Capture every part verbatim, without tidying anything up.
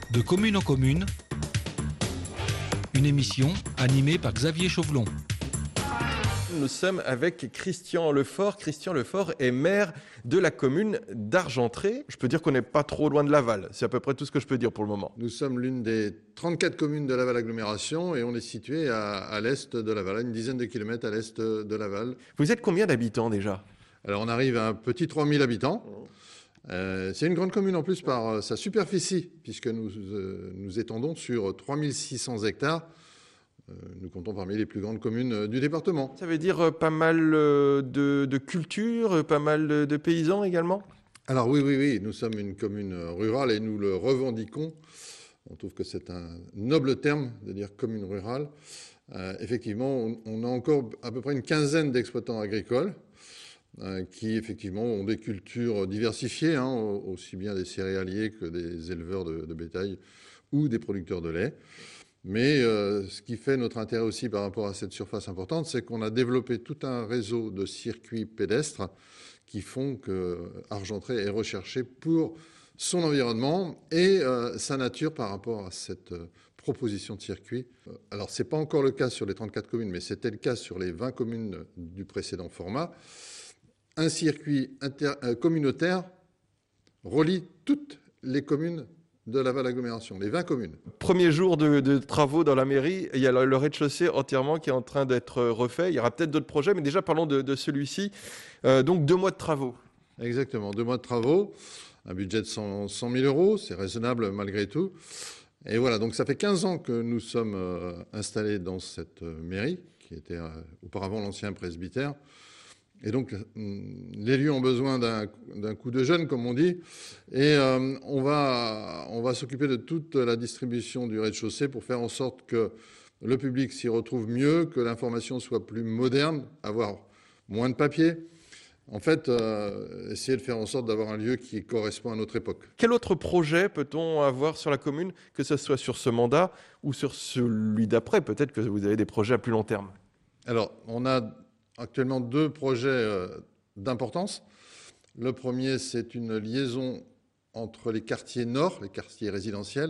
De commune en commune, une émission animée par Xavier Chauvelon. Nous sommes avec Christian Lefort. Christian Lefort est maire de la commune d'Argentré. Je peux dire qu'on n'est pas trop loin de Laval. C'est à peu près tout ce que je peux dire pour le moment. Nous sommes l'une des trente-quatre communes de Laval agglomération et on est situé à, à l'est de Laval, à une dizaine de kilomètres à l'est de Laval. Vous êtes combien d'habitants déjà ? Alors on arrive à un petit trois mille habitants. Euh, c'est une grande commune en plus par euh, sa superficie, puisque nous euh, nous étendons sur trois mille six cents hectares. Euh, nous comptons parmi les plus grandes communes euh, du département. Ça veut dire euh, pas mal euh, de, de culture, euh, pas mal de, de paysans également ? Alors oui, oui, oui, nous sommes une commune rurale et nous le revendiquons. On trouve que c'est un noble terme de dire commune rurale. Euh, effectivement, on, on a encore à peu près une quinzaine d'exploitants agricoles euh, qui, effectivement, ont des cultures diversifiées, hein, aussi bien des céréaliers que des éleveurs de, de bétail ou des producteurs de lait. Mais euh, ce qui fait notre intérêt aussi par rapport à cette surface importante, c'est qu'on a développé tout un réseau de circuits pédestres qui font que Argentré est recherché pour son environnement et euh, sa nature par rapport à cette euh, proposition de circuit. Alors, ce n'est pas encore le cas sur les trente-quatre communes, mais c'était le cas sur les vingt communes du précédent format. Un circuit inter- euh, communautaire relie toutes les communes de Laval agglomération, les vingt communes. Premier jour de, de travaux dans la mairie, il y a le, le rez-de-chaussée entièrement qui est en train d'être refait. Il y aura peut-être d'autres projets, mais déjà parlons de, de celui-ci. Euh, donc deux mois de travaux. Exactement, deux mois de travaux, un budget de cent mille euros, c'est raisonnable malgré tout. Et voilà, donc ça fait quinze ans que nous sommes euh, installés dans cette euh, mairie, qui était euh, auparavant l'ancien presbytère. Et donc, les lieux ont besoin d'un, d'un coup de jeune, comme on dit. Et euh, on va, on va s'occuper de toute la distribution du rez-de-chaussée pour faire en sorte que le public s'y retrouve mieux, que l'information soit plus moderne, avoir moins de papier. En fait, euh, essayer de faire en sorte d'avoir un lieu qui correspond à notre époque. Quel autre projet peut-on avoir sur la commune, que ce soit sur ce mandat ou sur celui d'après ? Peut-être que vous avez des projets à plus long terme. Alors, on a actuellement deux projets euh, d'importance. Le premier, c'est une liaison entre les quartiers nord, les quartiers résidentiels,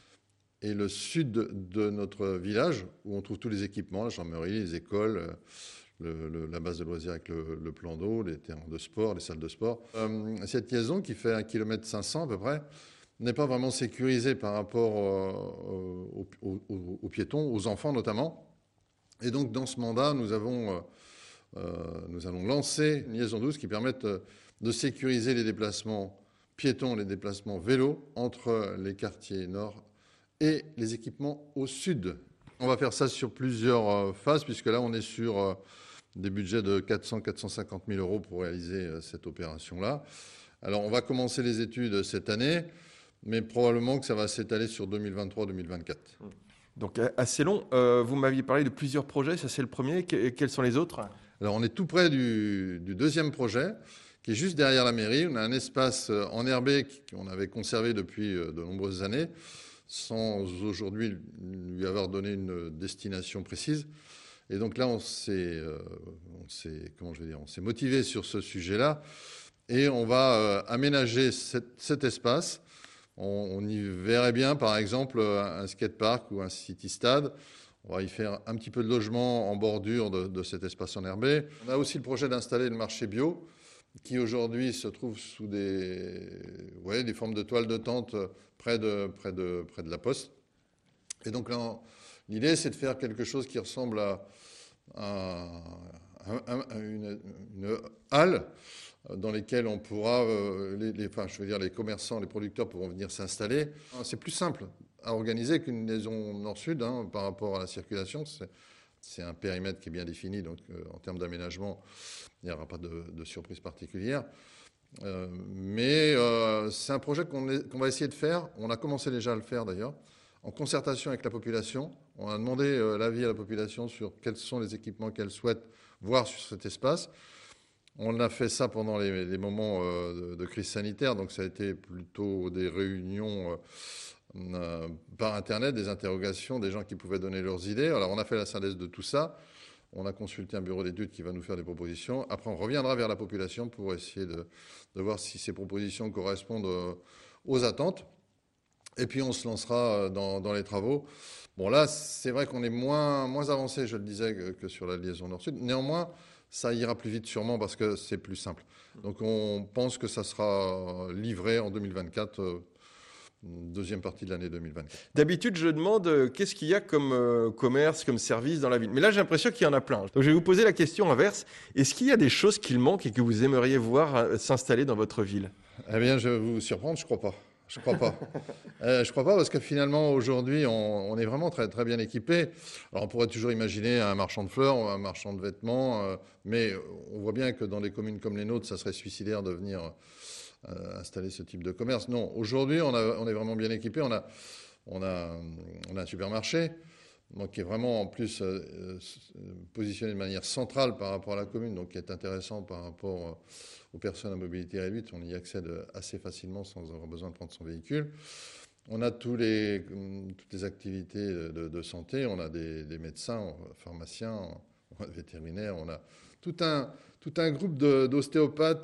et le sud de notre village, où on trouve tous les équipements, la gendarmerie, les écoles, le, le, la base de loisirs avec le, le plan d'eau, les terrains de sport, les salles de sport. Euh, cette liaison, qui fait un kilomètre cinq cents à peu près, n'est pas vraiment sécurisée par rapport euh, aux, aux, aux piétons, aux enfants notamment. Et donc, dans ce mandat, nous avons... Euh, Euh, nous allons lancer une liaison douce qui permette de sécuriser les déplacements piétons, les déplacements vélos entre les quartiers nord et les équipements au sud. On va faire ça sur plusieurs phases, puisque là, on est sur des budgets de quatre cents à quatre cent cinquante mille euros pour réaliser cette opération-là. Alors, on va commencer les études cette année, mais probablement que ça va s'étaler sur deux mille vingt-trois deux mille vingt-quatre. Donc, assez long. Euh, vous m'aviez parlé de plusieurs projets, ça c'est le premier. Quels sont les autres ? Alors, on est tout près du, du deuxième projet, qui est juste derrière la mairie. On a un espace enherbé qu'on avait conservé depuis de nombreuses années, sans aujourd'hui lui avoir donné une destination précise. Et donc là, on s'est, euh, on s'est, comment je vais dire, on s'est motivé sur ce sujet-là, et on va euh, aménager cet, cet espace. On, on y verrait bien, par exemple, un skatepark ou un city-stade. On va y faire un petit peu de logement en bordure de, de cet espace enherbé. On a aussi le projet d'installer le marché bio, qui aujourd'hui se trouve sous des, ouais, des formes de toiles de tente près de, près de, près de la poste. Et donc là, l'idée, c'est de faire quelque chose qui ressemble à, à, à, à une, une halle dans lesquelles on pourra, euh, les, les, enfin, je veux dire, les commerçants, les producteurs pourront venir s'installer. C'est plus simple à organiser qu'une liaison nord-sud, hein, par rapport à la circulation. C'est, c'est un périmètre qui est bien défini, donc euh, en termes d'aménagement, il n'y aura pas de, de surprise particulière. Euh, mais euh, c'est un projet qu'on, est, qu'on va essayer de faire. On a commencé déjà à le faire d'ailleurs, en concertation avec la population. On a demandé euh, l'avis à la population sur quels sont les équipements qu'elle souhaite voir sur cet espace. On a fait ça pendant les, les moments euh, de, de crise sanitaire, donc ça a été plutôt des réunions... Euh, Euh, par Internet, des interrogations, des gens qui pouvaient donner leurs idées. Alors, on a fait la synthèse de tout ça. On a consulté un bureau d'études qui va nous faire des propositions. Après, on reviendra vers la population pour essayer de, de voir si ces propositions correspondent aux attentes. Et puis on se lancera dans, dans les travaux. Bon là, c'est vrai qu'on est moins, moins avancé, je le disais, que, que sur la liaison nord-sud. Néanmoins, ça ira plus vite sûrement parce que c'est plus simple. Donc on pense que ça sera livré en deux mille vingt-quatre, euh, deuxième partie de l'année deux mille vingt-quatre. D'habitude, je demande euh, qu'est-ce qu'il y a comme euh, commerce, comme service dans la ville. Mais là, j'ai l'impression qu'il y en a plein. Donc je vais vous poser la question inverse. Est-ce qu'il y a des choses qui manquent et que vous aimeriez voir euh, s'installer dans votre ville? Eh bien, je vais vous surprendre, je crois pas. Je crois pas. euh, je crois pas parce que finalement, aujourd'hui, on, on est vraiment très, très bien équipé. Alors, on pourrait toujours imaginer un marchand de fleurs ou un marchand de vêtements, euh, mais on voit bien que dans des communes comme les nôtres, ça serait suicidaire de venir euh, installer ce type de commerce. Non, aujourd'hui, on, a, on est vraiment bien équipé. On a, on a, on a un supermarché, donc qui est vraiment en plus euh, positionné de manière centrale par rapport à la commune, donc qui est intéressant par rapport euh, aux personnes à mobilité réduite. On y accède assez facilement sans avoir besoin de prendre son véhicule. On a tous les, toutes les activités de, de santé, on a des, des médecins, pharmaciens, on a des vétérinaires, on a tout un, tout un groupe de, d'ostéopathes,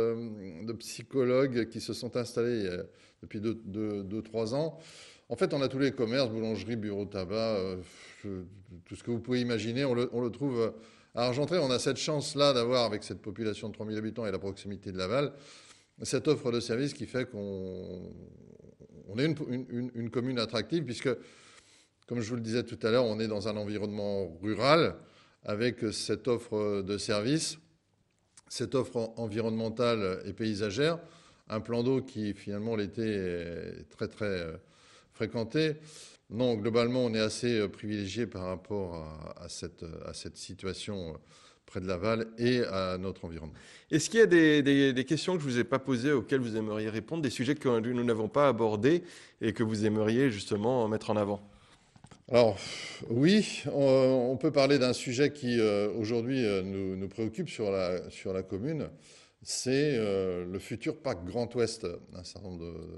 de, de psychologues qui se sont installés depuis deux, deux, deux, trois ans. En fait, on a tous les commerces, boulangerie, bureau tabac, euh, tout ce que vous pouvez imaginer, on le, on le trouve à Argentré. On a cette chance-là d'avoir, avec cette population de trois mille habitants et la proximité de Laval, cette offre de services qui fait qu'on on est une, une, une commune attractive, puisque, comme je vous le disais tout à l'heure, on est dans un environnement rural avec cette offre de services, cette offre environnementale et paysagère, un plan d'eau qui, finalement, l'été est très, très fréquenté. Non, globalement, on est assez privilégié par rapport à, à, cette, à cette situation près de Laval et à notre environnement. Est-ce qu'il y a des, des, des questions que je ne vous ai pas posées auxquelles vous aimeriez répondre, des sujets que nous n'avons pas abordés et que vous aimeriez justement mettre en avant? Alors, oui, on, on peut parler d'un sujet qui, euh, aujourd'hui, euh, nous, nous préoccupe sur la, sur la commune. C'est euh, le futur parc Grand Ouest. Un certain nombre de, de,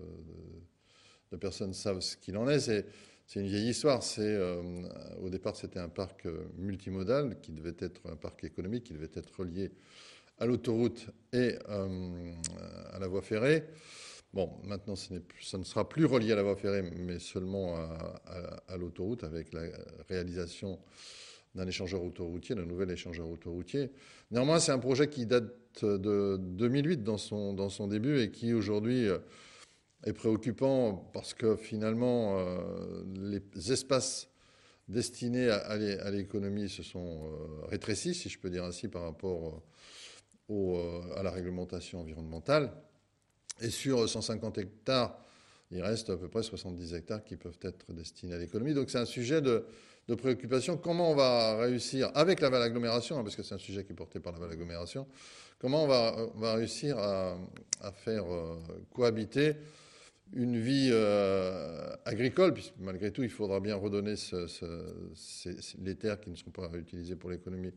de personnes savent ce qu'il en est. C'est, c'est une vieille histoire. C'est, euh, au départ, c'était un parc multimodal qui devait être un parc économique, qui devait être relié à l'autoroute et euh, à la voie ferrée. Bon, maintenant, ce n'est plus, ça ne sera plus relié à la voie ferrée, mais seulement à, à, à l'autoroute, avec la réalisation d'un échangeur autoroutier, d'un nouvel échangeur autoroutier. Néanmoins, c'est un projet qui date de deux mille huit dans son, dans son début et qui, aujourd'hui, est préoccupant parce que, finalement, euh, les espaces destinés à, à l'économie se sont euh, rétrécis, si je peux dire ainsi, par rapport au, à la réglementation environnementale. Et sur cent cinquante hectares, il reste à peu près soixante-dix hectares qui peuvent être destinés à l'économie. Donc c'est un sujet de, de préoccupation. Comment on va réussir, avec la Val Agglomération, hein, parce que c'est un sujet qui est porté par la Val Agglomération, comment on va, on va réussir à, à faire euh, cohabiter une vie euh, agricole, puisque malgré tout, il faudra bien redonner ce, ce, ces, les terres qui ne seront pas réutilisées pour l'économie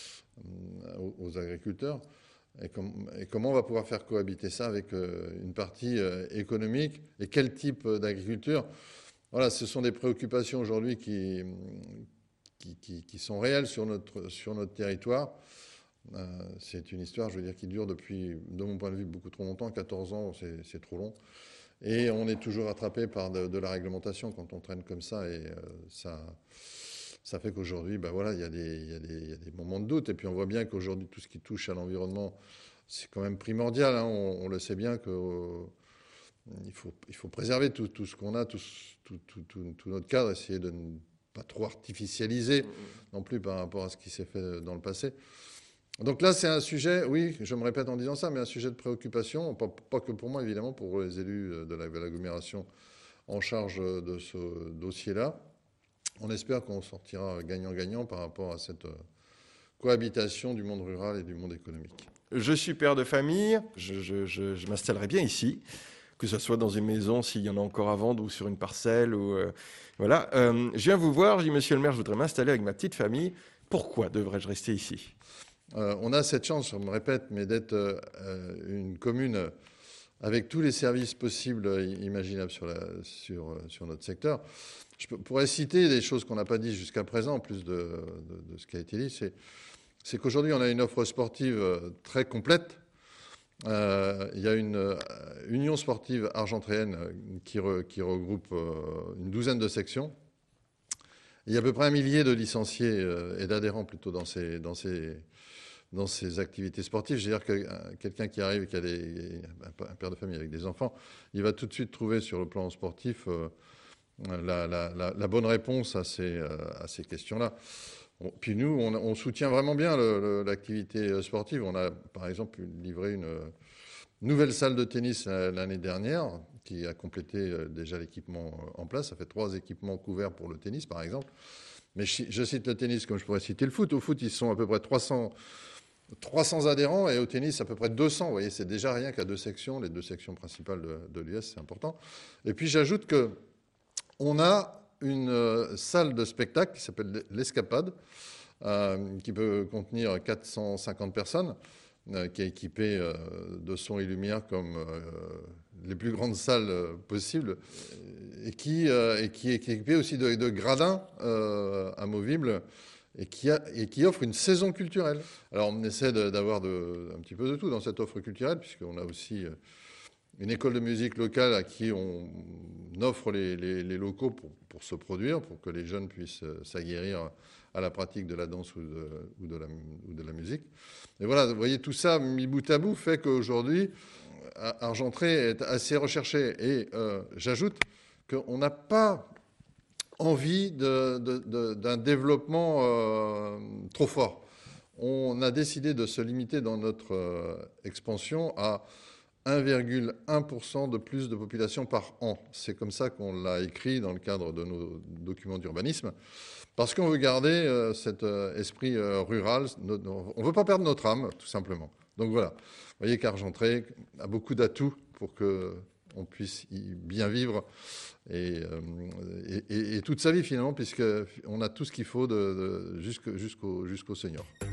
euh, aux, aux agriculteurs. Et, com- et comment on va pouvoir faire cohabiter ça avec euh, une partie euh, économique et quel type d'agriculture? Voilà, ce sont des préoccupations aujourd'hui qui, qui, qui, qui sont réelles sur notre, sur notre territoire. Euh, c'est une histoire, je veux dire, qui dure depuis, de mon point de vue, beaucoup trop longtemps. quatorze ans, c'est, c'est trop long. Et on est toujours attrapé par de, de la réglementation quand on traîne comme ça. Et euh, ça... Ça fait qu'aujourd'hui, ben voilà, il y a des, il y a des, il y a des moments de doute. Et puis on voit bien qu'aujourd'hui, tout ce qui touche à l'environnement, c'est quand même primordial. Hein. On, on le sait bien qu'il euh, faut, il faut préserver tout, tout ce qu'on a, tout, tout, tout, tout, tout notre cadre, essayer de ne pas trop artificialiser non plus par rapport à ce qui s'est fait dans le passé. Donc là, c'est un sujet, oui, je me répète en disant ça, mais un sujet de préoccupation, pas, pas que pour moi, évidemment, pour les élus de l'agglomération en charge de ce dossier-là. On espère qu'on sortira gagnant-gagnant par rapport à cette cohabitation du monde rural et du monde économique. Je suis père de famille, je, je, je, je m'installerai bien ici, que ce soit dans une maison s'il y en a encore à vendre ou sur une parcelle. Ou, euh, voilà. Euh, je viens vous voir, je dis, monsieur le maire, je voudrais m'installer avec ma petite famille. Pourquoi devrais-je rester ici? euh, On a cette chance, je me répète, mais d'être euh, une commune avec tous les services possibles, imaginables sur, la, sur, sur notre secteur. Je pourrais citer des choses qu'on n'a pas dit jusqu'à présent, en plus de, de, de ce qui a été dit. C'est, c'est qu'aujourd'hui, on a une offre sportive très complète, Euh, il y a une euh, union sportive argentréenne qui, re, qui regroupe euh, une douzaine de sections. Il y a à peu près un millier de licenciés euh, et d'adhérents plutôt dans ces, dans ces, dans ces activités sportives. Je veux dire que euh, quelqu'un qui arrive, qui a des, un père de famille avec des enfants, il va tout de suite trouver sur le plan sportif euh, la, la, la, la bonne réponse à ces, euh, à ces questions-là. Bon, puis nous, on, on soutient vraiment bien l'activité sportive. On a, par exemple, livré une nouvelle salle de tennis l'année dernière qui a complété déjà l'équipement en place. Ça fait trois équipements couverts pour le tennis, par exemple. Mais je cite le tennis comme je pourrais citer le foot. Au foot, ils sont à peu près trois cents, trois cents adhérents et au tennis, à peu près deux cents. Vous voyez, c'est déjà rien qu'à deux sections. Les deux sections principales de, de l'U S, c'est important. Et puis, j'ajoute qu'on a une salle de spectacle qui s'appelle l'Escapade, euh, qui peut contenir quatre cent cinquante personnes, euh, qui est équipée euh, de son et lumière comme euh, les plus grandes salles euh, possibles, et qui, euh, et qui est équipée aussi de, de gradins euh, amovibles, et qui, a, et qui offre une saison culturelle. Alors on essaie d'avoir un petit peu de tout dans cette offre culturelle, puisqu'on a aussi euh, une école de musique locale à qui on offre les, les, les locaux pour, pour se produire, pour que les jeunes puissent s'aguerrir à la pratique de la danse ou de, ou, de la, ou de la musique. Et voilà, vous voyez, tout ça mis bout à bout fait qu'aujourd'hui, Argentré est assez recherché. Et euh, j'ajoute qu'on n'a pas envie de, de, de, d'un développement euh, trop fort. On a décidé de se limiter dans notre euh, expansion à un virgule un pour cent de plus de population par an. C'est comme ça qu'on l'a écrit dans le cadre de nos documents d'urbanisme, parce qu'on veut garder euh, cet euh, esprit euh, rural. On ne veut pas perdre notre âme, tout simplement. Donc voilà, vous voyez qu'Argentré a beaucoup d'atouts pour qu'on puisse y bien vivre et, euh, et, et, et toute sa vie finalement, puisqu'on a tout ce qu'il faut de, de, jusqu'au, jusqu'au, jusqu'au senior.